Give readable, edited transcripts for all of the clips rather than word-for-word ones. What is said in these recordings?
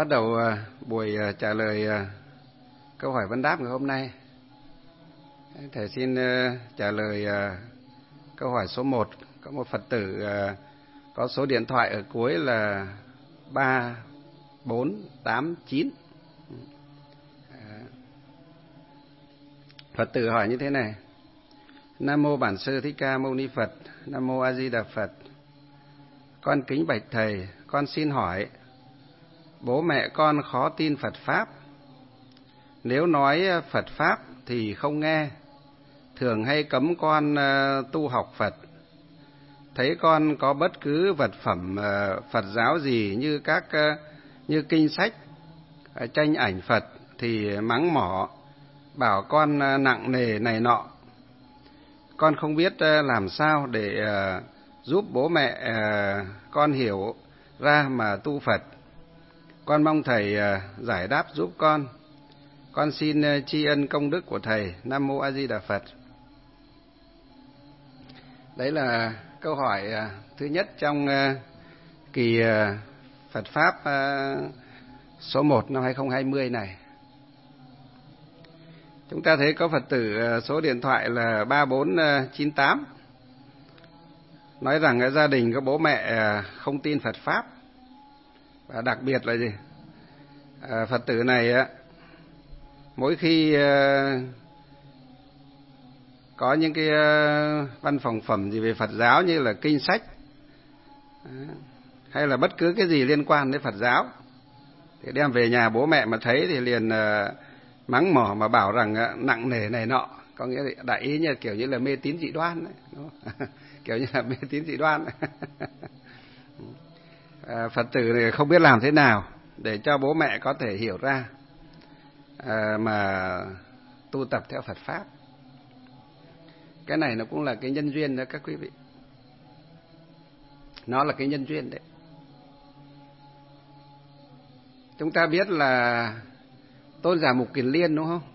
bắt đầu buổi trả lời câu hỏi vấn đáp ngày hôm nay. Thầy xin trả lời câu hỏi số 1. Có một Phật tử có số điện thoại ở cuối là 3489. Phật tử hỏi như thế này: Nam mô Bản Sư Thích Ca Mâu Ni Phật. Nam mô A Di Đà Phật. Con kính bạch thầy, con xin hỏi, bố mẹ con khó tin Phật Pháp. Nếu nói Phật Pháp thì không nghe, thường hay cấm con tu học Phật. Thấy con có bất cứ vật phẩm Phật giáo gì như kinh sách, tranh ảnh Phật thì mắng mỏ, bảo con nặng nề này nọ. Con không biết làm sao để giúp bố mẹ con hiểu ra mà tu Phật. Con mong thầy giải đáp giúp con. Con xin tri ân công đức của thầy. Nam mô A Di Đà Phật. Đấy là câu hỏi thứ nhất trong kỳ Phật Pháp số 1 năm 2020 này. Chúng ta thấy có Phật tử số điện thoại là 3498 nói rằng gia đình có bố mẹ không tin Phật Pháp. Và đặc biệt là gì? Phật tử này mỗi khi có những cái văn phòng phẩm gì về Phật giáo như là kinh sách hay là bất cứ cái gì liên quan đến Phật giáo thì đem về nhà bố mẹ mà thấy thì liền mắng mỏ mà bảo rằng nặng nề này nọ, có nghĩa là đại ý như kiểu như là mê tín dị đoan đấy, đúng không? Kiểu như là mê tín dị đoan. Phật tử này không biết làm thế nào để cho bố mẹ có thể hiểu ra mà tu tập theo Phật Pháp. Cái này nó cũng là cái nhân duyên đó các quý vị. Nó là cái nhân duyên đấy. Chúng ta biết là Tôn giả Mục Kiền Liên, đúng không?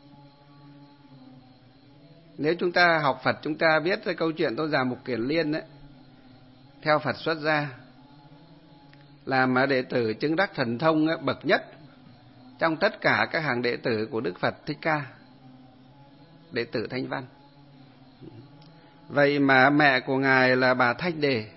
Nếu chúng ta học Phật, chúng ta biết cái câu chuyện Tôn giả Mục Kiền Liên đấy, theo Phật xuất gia, làm đệ tử chứng đắc thần thông bậc nhất trong tất cả các hàng đệ tử của Đức Phật Thích Ca, đệ tử Thanh Văn. Vậy mà mẹ của Ngài là bà Thanh Đề,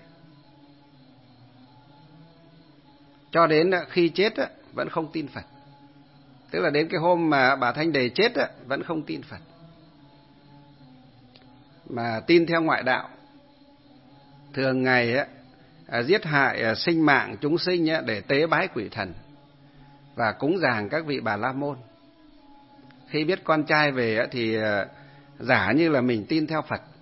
cho đến khi chết vẫn không tin Phật. Tức là đến cái hôm mà bà Thanh Đề chết vẫn không tin Phật, mà tin theo ngoại đạo. Thường ngày giết hại sinh mạng chúng sinh để tế bái quỷ thần và cúng dường các vị Bà La Môn. Khi biết con trai về thì giả như là mình tin theo Phật,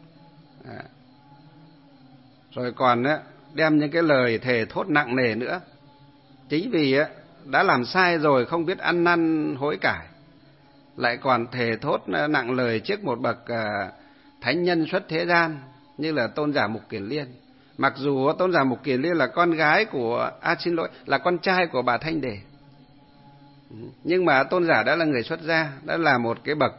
rồi còn đem những cái lời thề thốt nặng nề nữa. Chính vì đã làm sai rồi không biết ăn năn hối cải, lại còn thề thốt nặng lời trước một bậc thánh nhân xuất thế gian như là Tôn giả Mục Kiền Liên. Mặc dù Tôn giả Mục Kiền Liên là con gái của là con trai của bà Thanh Đề, nhưng mà Tôn giả đã là người xuất gia, đã là một cái bậc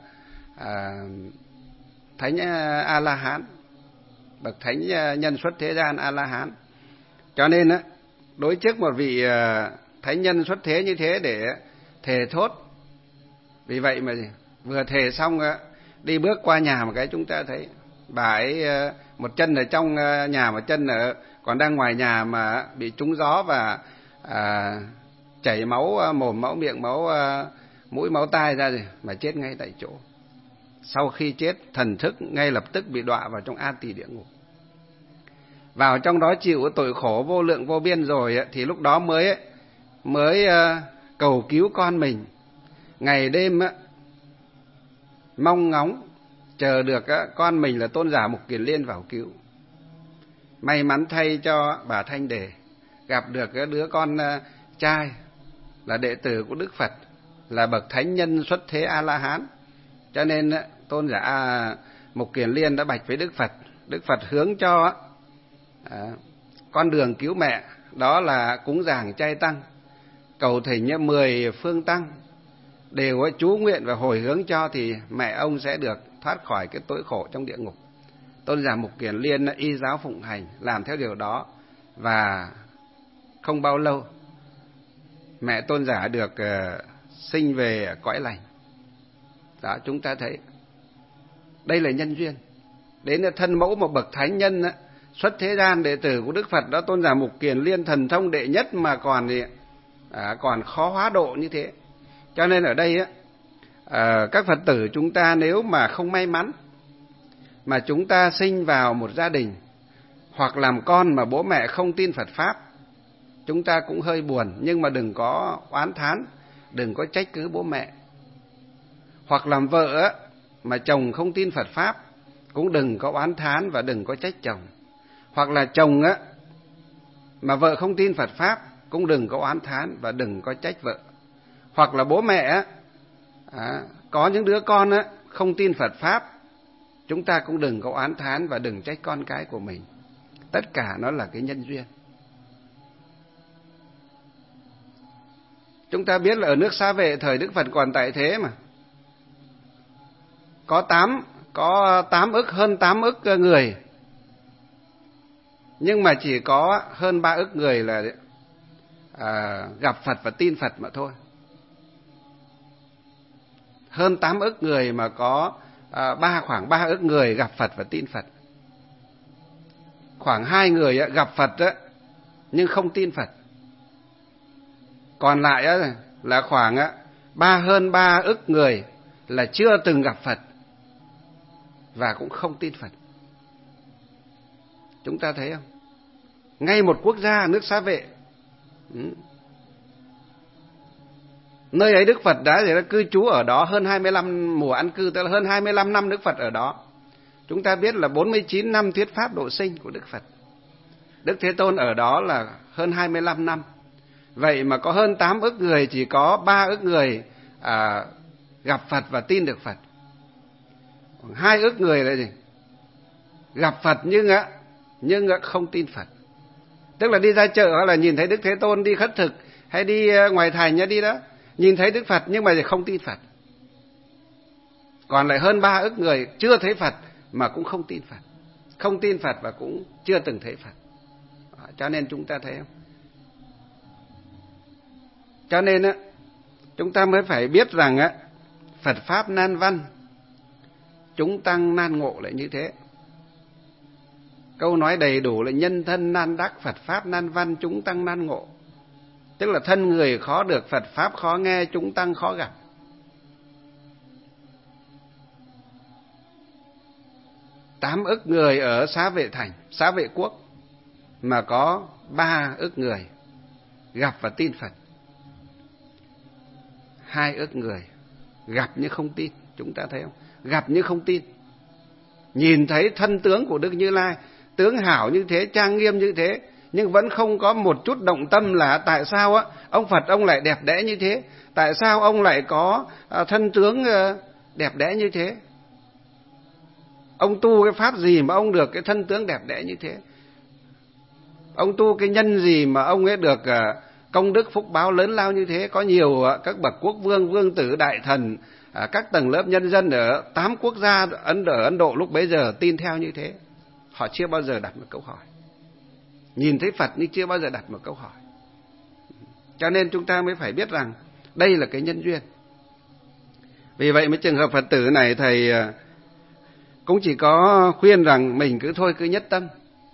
thánh A La Hán, bậc thánh nhân xuất thế gian A La Hán. Cho nên đối trước một vị thánh nhân xuất thế như thế để thề thốt. Vì vậy mà vừa thề xong đi bước qua nhà một cái, chúng ta thấy bà ấy một chân ở trong nhà, một chân còn đang ngoài nhà mà bị trúng gió và chảy máu mồm, máu miệng, máu mũi, máu tai ra rồi mà chết ngay tại chỗ. Sau khi chết, thần thức ngay lập tức bị đọa vào trong A Tỳ địa ngục. Vào trong đó chịu tội khổ vô lượng vô biên rồi thì lúc đó mới cầu cứu con mình. Ngày đêm mong ngóng chờ được con mình là Tôn giả Mục Kiền Liên vào cứu. May mắn thay cho bà Thanh Đề gặp được cái đứa con trai là đệ tử của Đức Phật, là bậc thánh nhân xuất thế A La Hán. Cho nên Tôn giả Mục Kiền Liên đã bạch với Đức Phật. Đức Phật hướng cho con đường cứu mẹ, đó là cúng dường chay tăng, cầu thỉnh 10 phương tăng đều chú nguyện và hồi hướng cho, thì mẹ ông sẽ được thoát khỏi cái tội khổ trong địa ngục. Tôn giả Mục Kiền Liên y giáo phụng hành, làm theo điều đó, và không bao lâu mẹ Tôn Giả được sinh về cõi lành. Đó, chúng ta thấy đây là nhân duyên. Đến là thân mẫu một bậc thánh nhân á, xuất thế gian đệ tử của Đức Phật đó, Tôn Giả Mục Kiền Liên thần thông đệ nhất mà còn khó hóa độ như thế. Cho nên ở đây á, các Phật tử chúng ta nếu mà không may mắn mà chúng ta sinh vào một gia đình hoặc làm con mà bố mẹ không tin Phật Pháp, chúng ta cũng hơi buồn, nhưng mà đừng có oán thán, đừng có trách cứ bố mẹ. Hoặc làm vợ á, mà chồng không tin Phật Pháp, cũng đừng có oán thán và đừng có trách chồng. Hoặc là chồng á, mà vợ không tin Phật Pháp, cũng đừng có oán thán và đừng có trách vợ. Hoặc là bố mẹ á, có những đứa con á, không tin Phật Pháp, chúng ta cũng đừng có oán thán và đừng trách con cái của mình. Tất cả nó là cái nhân duyên. Chúng ta biết là ở nước Xá Vệ thời Đức Phật còn tại thế mà, có 8 ức, hơn 8 ức người, nhưng mà chỉ có hơn 3 ức người là gặp Phật và tin Phật mà thôi. Hơn 8 ức người mà có khoảng 3 ức người gặp Phật và tin Phật. Khoảng 2 người gặp Phật nhưng không tin Phật. Còn lại là khoảng hơn 3 ức người là chưa từng gặp Phật và cũng không tin Phật. Chúng ta thấy không? Ngay một quốc gia nước Xá Vệ, nơi ấy Đức Phật đã cư trú ở đó hơn 25 mùa an cư, tức là hơn 25 năm Đức Phật ở đó. Chúng ta biết là 49 năm thuyết pháp độ sinh của Đức Phật. Đức Thế Tôn ở đó là hơn 25 năm. Vậy mà có hơn 8 ức người, chỉ có 3 ức người gặp Phật và tin được Phật. 2 ức người là gì? Gặp Phật nhưng không tin Phật. Tức là đi ra chợ hoặc là nhìn thấy Đức Thế Tôn đi khất thực hay đi ngoài thành đi đó, nhìn thấy Đức Phật nhưng mà không tin Phật. Còn lại hơn 3 ức người chưa thấy Phật mà cũng không tin Phật. Không tin Phật và cũng chưa từng thấy Phật. Cho nên chúng ta thấy không? Cho nên chúng ta mới phải biết rằng Phật Pháp nan văn, chúng tăng nan ngộ lại như thế. Câu nói đầy đủ là nhân thân nan đắc, Phật Pháp nan văn, chúng tăng nan ngộ. Tức là thân người khó được, Phật Pháp khó nghe, chúng tăng khó gặp. Tám ức người ở Xá Vệ Thành, Xá Vệ Quốc, mà có 3 ức người gặp và tin Phật. 2 ức người gặp nhưng không tin. Chúng ta thấy không? Gặp nhưng không tin. Nhìn thấy thân tướng của Đức Như Lai, tướng hảo như thế, trang nghiêm như thế, nhưng vẫn không có một chút động tâm là tại sao ông Phật ông lại đẹp đẽ như thế, tại sao ông lại có thân tướng đẹp đẽ như thế, ông tu cái pháp gì mà ông được cái thân tướng đẹp đẽ như thế, ông tu cái nhân gì mà ông ấy được công đức phúc báo lớn lao như thế. Có nhiều các bậc quốc vương, vương tử, đại thần, các tầng lớp nhân dân ở 8 quốc gia ở Ấn Độ lúc bấy giờ tin theo như thế. Họ chưa bao giờ đặt một câu hỏi. Nhìn thấy Phật nhưng chưa bao giờ đặt một câu hỏi. Cho nên chúng ta mới phải biết rằng đây là cái nhân duyên. Vì vậy mấy trường hợp Phật tử này thầy cũng chỉ có khuyên rằng mình cứ nhất tâm.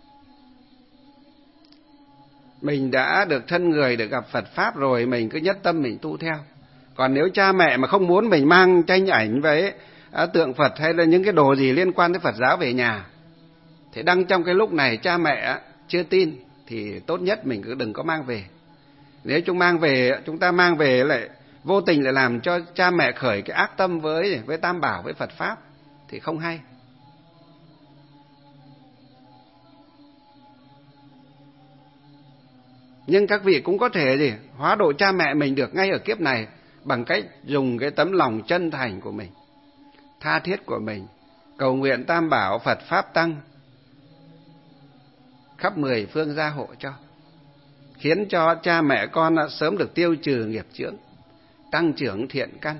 Mình đã được thân người, được gặp Phật Pháp rồi, mình cứ nhất tâm mình tu theo. Còn nếu cha mẹ mà không muốn mình mang tranh ảnh với tượng Phật hay là những cái đồ gì liên quan tới Phật giáo về nhà, thì đăng trong cái lúc này cha mẹ chưa tin thì tốt nhất mình cứ đừng có mang về. Nếu chúng ta mang về lại vô tình lại làm cho cha mẹ khởi cái ác tâm với Tam Bảo, với Phật Pháp thì không hay. Nhưng các vị cũng có thể hóa độ cha mẹ mình được ngay ở kiếp này bằng cách dùng cái tấm lòng chân thành của mình, tha thiết của mình, cầu nguyện Tam Bảo, Phật Pháp Tăng khắp 10 phương gia hộ cho, khiến cho cha mẹ con sớm được tiêu trừ nghiệp chướng, tăng trưởng thiện căn,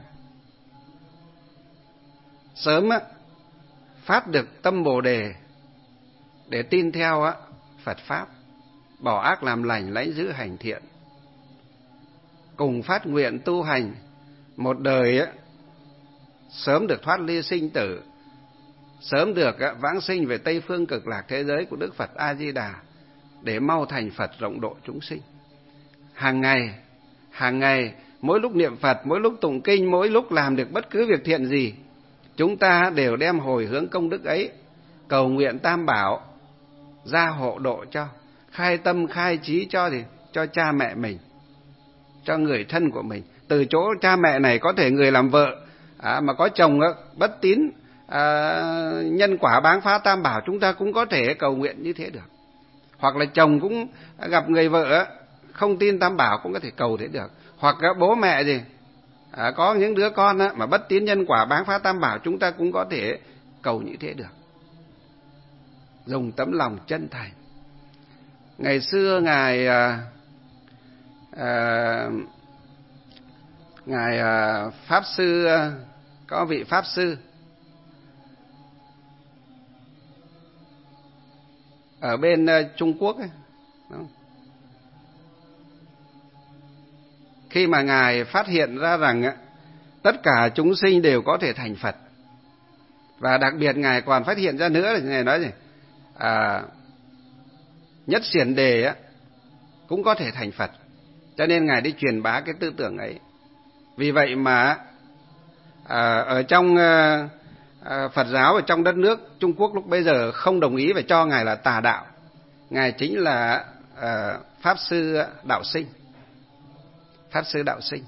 sớm phát được tâm Bồ Đề để tin theo Phật Pháp, bỏ ác làm lành, lãnh giữ hành thiện. cùng phát nguyện tu hành một đời sớm được thoát ly sinh tử, sớm được vãng sinh về Tây phương cực lạc thế giới của Đức Phật A Di Đà, để mau thành Phật rộng độ chúng sinh. Hàng ngày, mỗi lúc niệm Phật, mỗi lúc tụng kinh, mỗi lúc làm được bất cứ việc thiện gì, chúng ta đều đem hồi hướng công đức ấy, cầu nguyện Tam Bảo gia hộ độ cho, khai tâm khai trí cho cha mẹ mình, cho người thân của mình. Từ chỗ cha mẹ này có thể người làm vợ mà có chồng bất tín, nhân quả báng phá Tam Bảo, chúng ta cũng có thể cầu nguyện như thế được. Hoặc là chồng cũng gặp người vợ không tin Tam Bảo cũng có thể cầu thế được. Hoặc bố mẹ có những đứa con mà bất tín nhân quả báng phá Tam Bảo, chúng ta cũng có thể cầu như thế được. Dùng tấm lòng chân thành. Ngày xưa ngài pháp sư, có vị pháp sư ở bên Trung Quốc ấy. Khi mà ngài phát hiện ra rằng tất cả chúng sinh đều có thể thành Phật, và đặc biệt ngài còn phát hiện ra nữa là ngài nói gì? Nhất Xiển Đề cũng có thể thành Phật, cho nên ngài đi truyền bá cái tư tưởng ấy. Vì vậy mà ở trong Phật giáo ở trong đất nước Trung Quốc lúc bây giờ không đồng ý và cho ngài là tà đạo. Ngài chính là pháp sư đạo sinh. Pháp sư đạo sinh.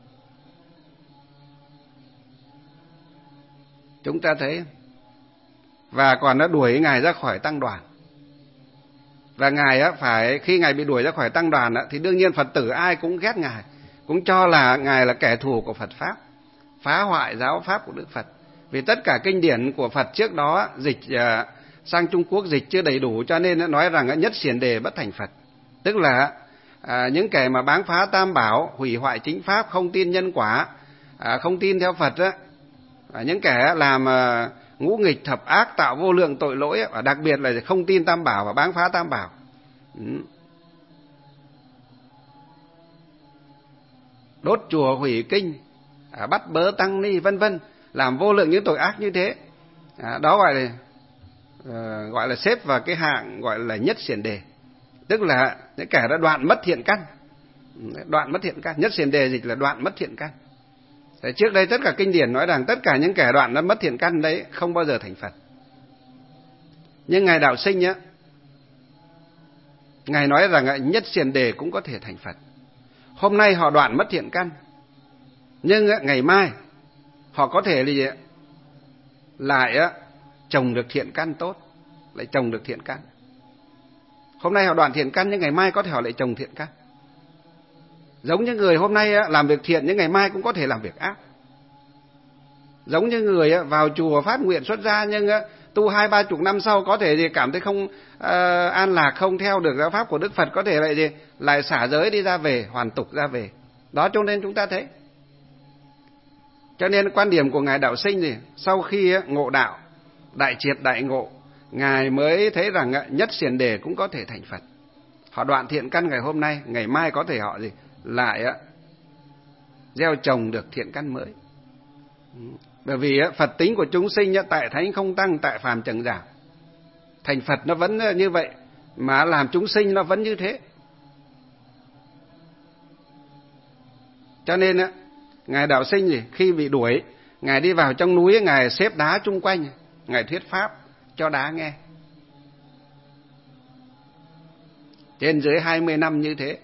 Chúng ta thấy, và còn đã đuổi ngài ra khỏi tăng đoàn. Và ngài khi ngài bị đuổi ra khỏi tăng đoàn thì đương nhiên Phật tử ai cũng ghét ngài, cũng cho là ngài là kẻ thù của Phật pháp, phá hoại giáo pháp của Đức Phật. Vì tất cả kinh điển của Phật trước đó dịch sang Trung Quốc dịch chưa đầy đủ, cho nên nói rằng Nhất Xiển Đề bất thành Phật. Tức là những kẻ mà báng phá Tam Bảo, hủy hoại chính pháp, không tin nhân quả, không tin theo Phật những kẻ làm ngũ nghịch thập ác, tạo vô lượng tội lỗi, và đặc biệt là không tin Tam Bảo và báng phá Tam Bảo, đốt chùa, hủy kinh, bắt bớ tăng ni, vân vân, làm vô lượng những tội ác như thế, đó gọi là xếp vào cái hạng gọi là Nhất Xiển Đề. Tức là những kẻ đã đoạn mất thiện căn. Đoạn mất thiện căn. Nhất Xiển Đề dịch là đoạn mất thiện căn. Trước đây tất cả kinh điển nói rằng tất cả những kẻ đoạn đã mất thiện căn đấy không bao giờ thành Phật. Nhưng ngài đạo sinh ngài nói rằng Nhất Xiển Đề cũng có thể thành Phật. Hôm nay họ đoạn mất thiện căn, nhưng ngày mai họ có thể lại trồng được thiện căn tốt, lại trồng được thiện căn. Hôm nay họ đoạn thiện căn, nhưng ngày mai có thể họ lại trồng thiện căn. Giống như người hôm nay làm việc thiện, nhưng ngày mai cũng có thể làm việc ác. Giống như người vào chùa phát nguyện xuất gia, nhưng tu 20-30 năm sau có thể cảm thấy không an lạc, không theo được giáo pháp của Đức Phật, có thể lại xả giới đi ra về, hoàn tục ra về. Đó, cho nên chúng ta thấy. Cho nên quan điểm của ngài đạo sinh sau khi ngộ đạo, đại triệt đại ngộ, ngài mới thấy rằng Nhất Xiển Đề cũng có thể thành Phật. Họ đoạn thiện căn ngày hôm nay, ngày mai có thể họ lại gieo trồng được thiện căn mới. Bởi vì Phật tính của chúng sinh tại thánh không tăng, tại phàm chẳng giảm. Thành Phật nó vẫn như vậy, mà làm chúng sinh nó vẫn như thế. Cho nên ngài đạo sinh khi bị đuổi, ngài đi vào trong núi, ngài xếp đá chung quanh, ngài thuyết pháp cho đá nghe. Trên dưới 20 năm như thế,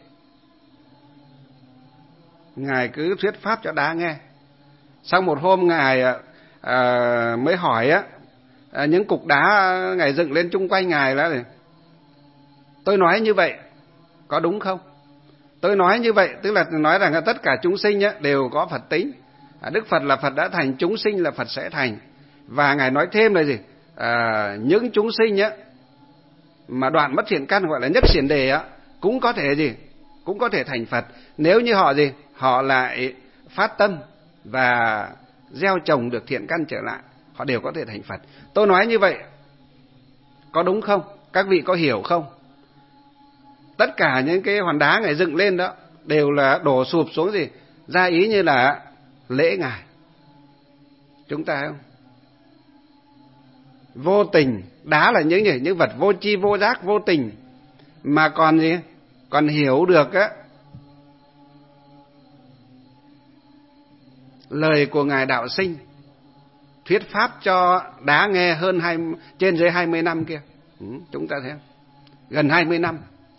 ngài cứ thuyết pháp cho đá nghe. Sau một hôm ngài mới hỏi những cục đá ngài dựng lên chung quanh ngài là: tôi nói như vậy có đúng không? Tôi nói như vậy tức là nói rằng tất cả chúng sinh đều có Phật tính. Đức Phật là Phật đã thành, chúng sinh là Phật sẽ thành. Và ngài nói thêm là gì? Những chúng sinh mà đoạn mất thiện căn gọi là Nhất Xiển Đề cũng có thể cũng có thể thành Phật, nếu như họ lại phát tâm và gieo trồng được thiện căn trở lại, họ đều có thể thành Phật. Tôi nói như vậy có đúng không? Các vị có hiểu không? Tất cả những cái hòn đá ngài dựng lên đó đều là đổ sụp xuống gì? Ra ý như là lễ Ngài. Chúng ta không? Vô tình, đá là những vật vô tri vô giác vô tình, mà còn gì? Còn hiểu được á lời của Ngài Đạo Sinh thuyết pháp cho đá nghe trên dưới 20 năm kia. Chúng ta thấy không? Gần 20 năm.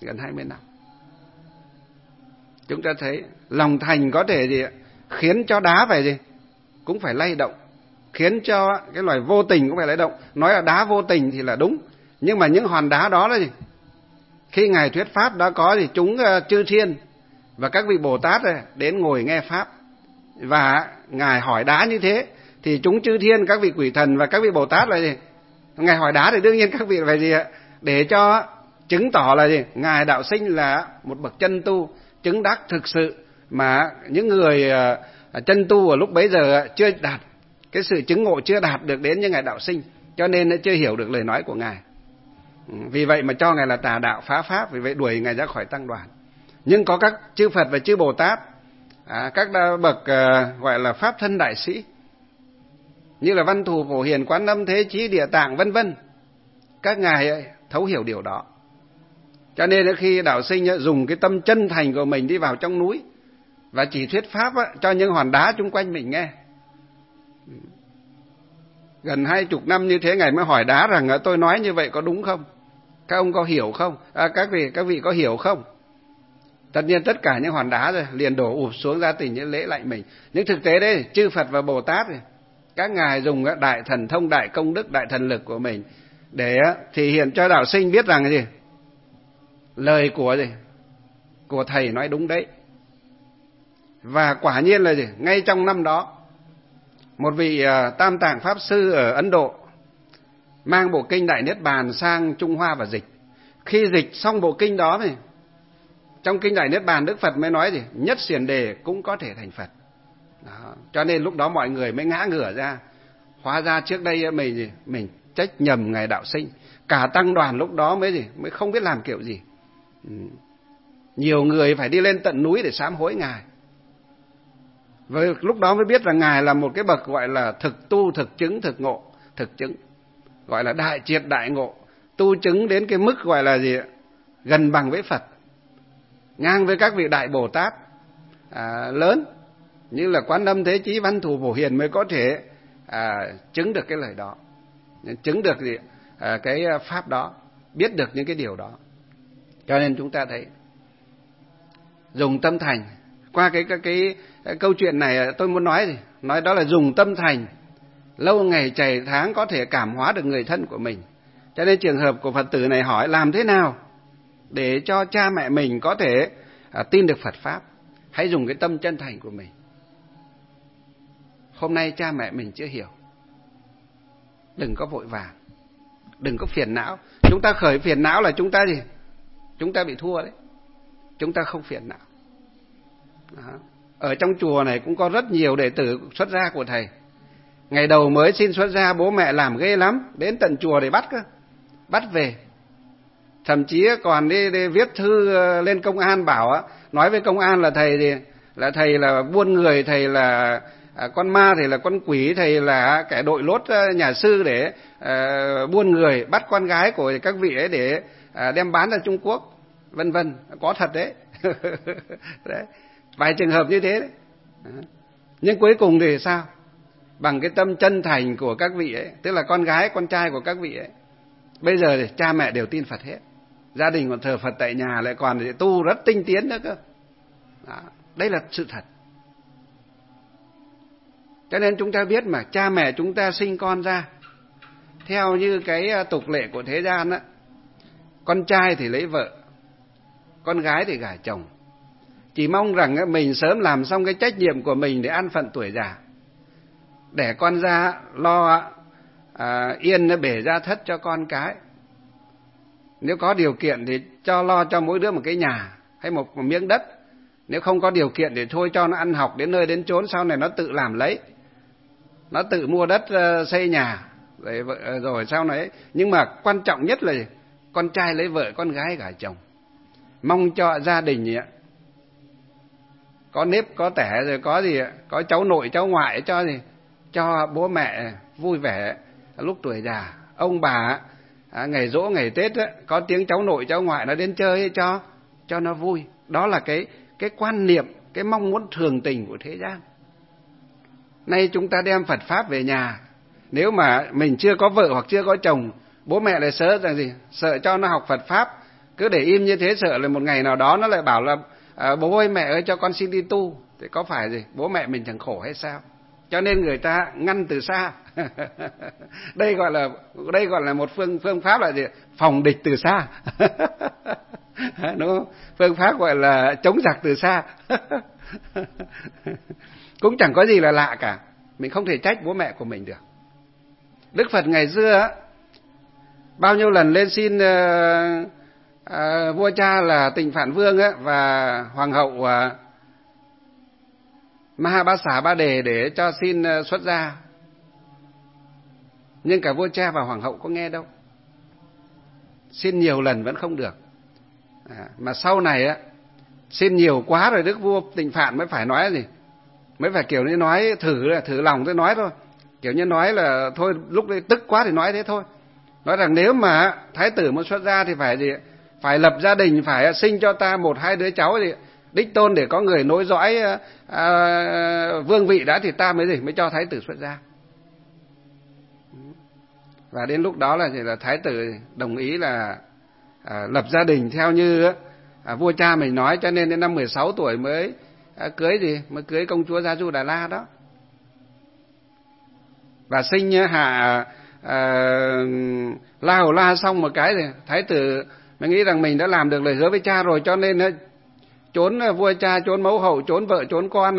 Chúng ta thấy lòng thành có thể gì khiến cho đá phải gì? Cũng phải lay động. Khiến cho cái loài vô tình cũng phải lay động. Nói là đá vô tình thì là đúng. Nhưng mà những hòn đá đó là gì? Khi Ngài thuyết pháp đã có gì? Chúng chư thiên và các vị Bồ Tát đến ngồi nghe pháp. Và Ngài hỏi đá như thế thì chúng chư thiên, các vị quỷ thần và các vị Bồ Tát là gì? Ngài hỏi đá thì đương nhiên các vị phải gì ạ? Để cho chứng tỏ là gì? Ngài Đạo Sinh là một bậc chân tu chứng đắc thực sự, mà những người chân tu ở lúc bấy giờ chưa đạt cái sự chứng ngộ, chưa đạt được đến như Ngài Đạo Sinh, cho nên chưa hiểu được lời nói của Ngài. Vì vậy mà cho Ngài là tà đạo phá pháp, vì vậy đuổi Ngài ra khỏi tăng đoàn. Nhưng có các chư Phật và chư Bồ Tát, các bậc gọi là pháp thân đại sĩ, như là Văn Thù, Phổ Hiền, Quán Âm, Thế Chí, Địa Tạng vân vân, các ngài thấu hiểu điều đó. Cho nên khi Đạo Sinh dùng cái tâm chân thành của mình đi vào trong núi và chỉ thuyết pháp cho những hòn đá chung quanh mình nghe. Gần 20 năm như thế, Ngài mới hỏi đá rằng tôi nói như vậy có đúng không? Các ông có hiểu không? Các vị có hiểu không? Tất nhiên tất cả những hòn đá rồi liền đổ ụp xuống ra tình những lễ lạy mình. Nhưng thực tế đấy, chư Phật và Bồ Tát này, các ngài dùng đại thần thông, đại công đức, đại thần lực của mình để thể hiện cho Đạo Sinh biết rằng gì? Lời của thầy nói đúng đấy. Và quả nhiên là gì? Ngay trong năm đó, một vị Tam Tạng Pháp Sư ở Ấn Độ mang bộ kinh Đại Niết Bàn sang Trung Hoa và dịch. Khi dịch xong bộ kinh đó thì trong kinh Đại Niết Bàn Đức Phật mới nói gì? Nhất xiển đề cũng có thể thành Phật. Đó. Cho nên lúc đó mọi người mới ngã ngửa ra. Hóa ra trước đây mình trách nhầm Ngài Đạo Sinh. Cả tăng đoàn lúc đó mới không biết làm kiểu gì. Nhiều người phải đi lên tận núi để sám hối Ngài. Với lúc đó mới biết rằng Ngài là một cái bậc gọi là thực tu, thực chứng, thực ngộ, thực chứng. Gọi là đại triệt đại ngộ. Tu chứng đến cái mức gọi là gì? Gần bằng với Phật. Ngang với các vị đại Bồ Tát lớn như là Quán Âm, Thế Chí, Văn Thù, Phổ Hiền mới có thể chứng được cái lời đó, chứng được cái pháp đó, biết được những cái điều đó. Cho nên chúng ta thấy dùng tâm thành. Qua cái câu chuyện này tôi muốn nói đó là dùng tâm thành, lâu ngày chày tháng có thể cảm hóa được người thân của mình. Cho nên trường hợp của Phật tử này hỏi làm thế nào để cho cha mẹ mình có thể tin được Phật Pháp. Hãy dùng cái tâm chân thành của mình. Hôm nay cha mẹ mình chưa hiểu, đừng có vội vàng, đừng có phiền não. Chúng ta khởi phiền não là chúng ta gì? Chúng ta bị thua đấy. Chúng ta không phiền não. Đó. Ở trong chùa này cũng có rất nhiều đệ tử xuất gia của thầy. Ngày đầu mới xin xuất gia, bố mẹ làm ghê lắm, đến tận chùa để bắt về. Thậm chí còn đi viết thư lên công an, bảo nói với công an là thầy là buôn người, thầy là con ma, thầy là con quỷ, thầy là kẻ đội lốt nhà sư để buôn người, bắt con gái của các vị ấy để đem bán ra Trung Quốc, vân vân. Có thật đấy. Đấy, vài trường hợp như thế đấy. Nhưng cuối cùng thì sao? Bằng cái tâm chân thành của các vị ấy, tức là con gái, con trai của các vị ấy, bây giờ thì cha mẹ đều tin Phật hết. Gia đình còn thờ Phật tại nhà, lại còn tu rất tinh tiến nữa cơ. Đó, đây là sự thật. Cho nên chúng ta biết mà, cha mẹ chúng ta sinh con ra theo như cái tục lệ của thế gian á, con trai thì lấy vợ, con gái thì gả chồng. Chỉ mong rằng mình sớm làm xong cái trách nhiệm của mình để an phận tuổi già, để con ra lo yên bể gia thất cho con cái. Nếu có điều kiện thì lo cho mỗi đứa một cái nhà hay một miếng đất. Nếu không có điều kiện thì thôi cho nó ăn học đến nơi đến chốn, sau này nó tự làm lấy, nó tự mua đất xây nhà rồi sau này. Nhưng mà quan trọng nhất là con trai lấy vợ, con gái gả chồng. Mong cho gia đình có nếp có tẻ, rồi có gì, có cháu nội cháu ngoại cho gì, cho bố mẹ vui vẻ lúc tuổi già. Ông bà ngày giỗ ngày Tết có tiếng cháu nội cháu ngoại nó đến chơi cho nó vui. Đó là cái quan niệm, cái mong muốn thường tình của thế gian. Nay chúng ta đem Phật pháp về nhà, nếu mà mình chưa có vợ hoặc chưa có chồng, bố mẹ lại sợ rằng gì, sợ cho nó học Phật pháp, cứ để im như thế, sợ là một ngày nào đó nó lại bảo là bố ơi mẹ ơi cho con xin đi tu, thì có phải gì bố mẹ mình chẳng khổ hay sao? Cho nên người ta ngăn từ xa. Đây gọi là một phương pháp là gì? Phòng địch từ xa. Đúng không? Phương pháp gọi là chống giặc từ xa. Cũng chẳng có gì là lạ cả. Mình không thể trách bố mẹ của mình được. Đức Phật ngày xưa bao nhiêu lần lên xin vua cha là Tịnh Phạn Vương và hoàng hậu Mahabasa Ba Đề để cho xin xuất gia. Nhưng cả vua cha và hoàng hậu có nghe đâu. Xin nhiều lần vẫn không được. Mà sau này xin nhiều quá rồi Đức vua Tịnh Phạn mới phải nói gì? Mới phải kiểu như nói thử lòng tôi nói thôi. Kiểu như nói là thôi lúc đấy tức quá thì nói thế thôi. Nói rằng nếu mà thái tử muốn xuất gia thì phải gì? Phải lập gia đình, phải sinh cho ta 1-2 đứa cháu gì? Đích tôn để có người nối dõi vương vị đã thì ta mới cho thái tử xuất gia. Và đến lúc đó là thái tử đồng ý là lập gia đình theo như vua cha mình nói, cho nên đến năm 16 tuổi mới cưới công chúa Gia Du Đà La đó. Và sinh hạ La Hầu La xong một cái thì thái tử mới nghĩ rằng mình đã làm được lời hứa với cha rồi, cho nên trốn vua cha, trốn mẫu hậu, trốn vợ, trốn con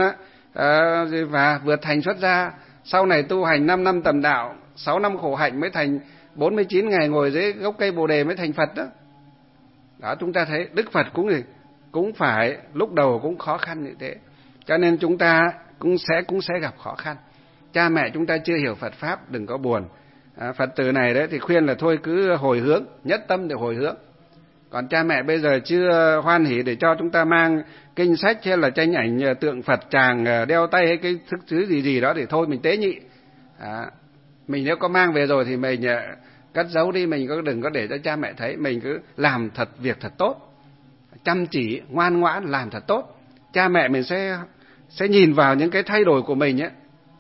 và vượt thành xuất gia. Sau này tu hành 5 năm tầm đạo, 6 năm khổ hạnh mới thành, 49 ngày ngồi dưới gốc cây Bồ Đề mới thành Phật đó. Đó, chúng ta thấy Đức Phật cũng phải lúc đầu cũng khó khăn như thế. Cho nên chúng ta cũng sẽ gặp khó khăn. Cha mẹ chúng ta chưa hiểu Phật pháp đừng có buồn. Phật tử này đấy thì khuyên là thôi cứ hồi hướng, nhất tâm để hồi hướng. Còn cha mẹ bây giờ chưa hoan hỉ để cho chúng ta mang kinh sách hay là tranh ảnh tượng Phật tràng đeo tay hay cái thức thứ gì đó thì thôi mình tế nhị. Mình nếu có mang về rồi thì mình cất giấu đi, mình đừng có để cho cha mẹ thấy. Mình cứ làm việc thật tốt, chăm chỉ ngoan ngoãn làm thật tốt. Cha mẹ mình sẽ nhìn vào những cái thay đổi của mình ấy.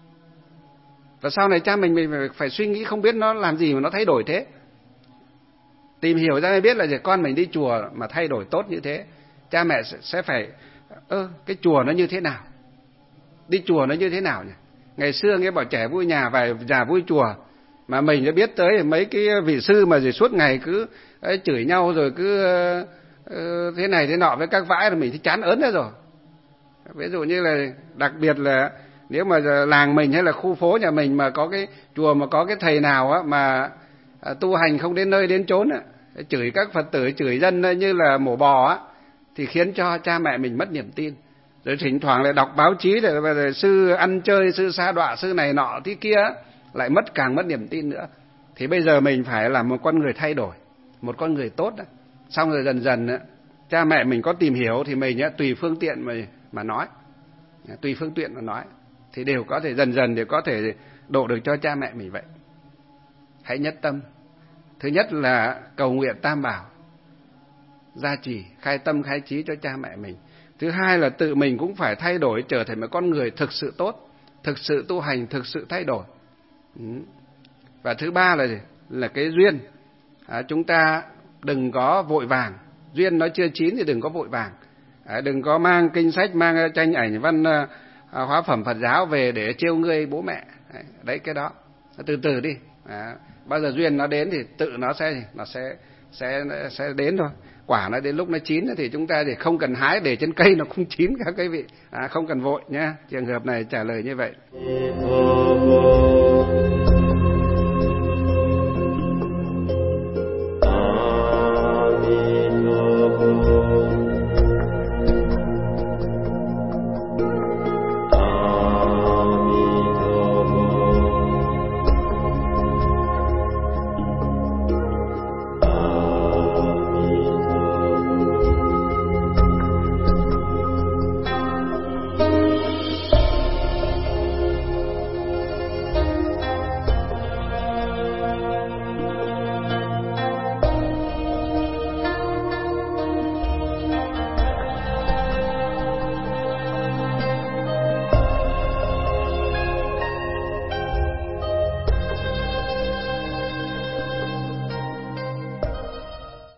Và sau này cha mình phải suy nghĩ không biết nó làm gì mà nó thay đổi thế. Tìm hiểu ra mới biết là con mình đi chùa mà thay đổi tốt như thế. Cha mẹ sẽ phải cái chùa nó như thế nào, đi chùa nó như thế nào nhỉ? Ngày xưa nghe bảo trẻ vui nhà và già vui chùa, mà mình đã biết tới mấy cái vị sư mà suốt ngày cứ chửi nhau rồi cứ thế này thế nọ với các vãi là mình thấy chán ớn ra rồi. Ví dụ như là đặc biệt là nếu mà làng mình hay là khu phố nhà mình mà có cái chùa mà có cái thầy nào mà tu hành không đến nơi đến chốn chửi các Phật tử, chửi dân như là mổ bò thì khiến cho cha mẹ mình mất niềm tin. Rồi thỉnh thoảng lại đọc báo chí để sư ăn chơi, sư sa đọa, sư này nọ tí kia lại càng mất niềm tin nữa. Thì bây giờ mình phải làm một con người thay đổi, một con người tốt. Xong rồi dần dần cha mẹ mình có tìm hiểu thì mình tùy phương tiện mà nói, tùy phương tiện mà nói thì đều có thể dần dần đều có thể độ được cho cha mẹ mình vậy. Hãy nhất tâm. Thứ nhất là cầu nguyện Tam Bảo gia trì, khai tâm khai trí cho cha mẹ mình. Thứ hai là tự mình cũng phải thay đổi, trở thành một con người thực sự tốt, thực sự tu hành, thực sự thay đổi. Và thứ ba là gì? Là cái duyên. Chúng ta đừng có vội vàng, duyên nó chưa chín thì đừng có vội vàng. Đừng có mang kinh sách, mang tranh ảnh văn hóa phẩm Phật giáo về để trêu ngươi bố mẹ. Đấy, cái đó từ từ đi. Bao giờ duyên nó đến thì tự nó sẽ đến thôi. Quả nó đến lúc nó chín thì chúng ta thì không cần hái, để trên cây nó cũng chín các quý vị. Không cần vội nhé. Trường hợp này trả lời như vậy.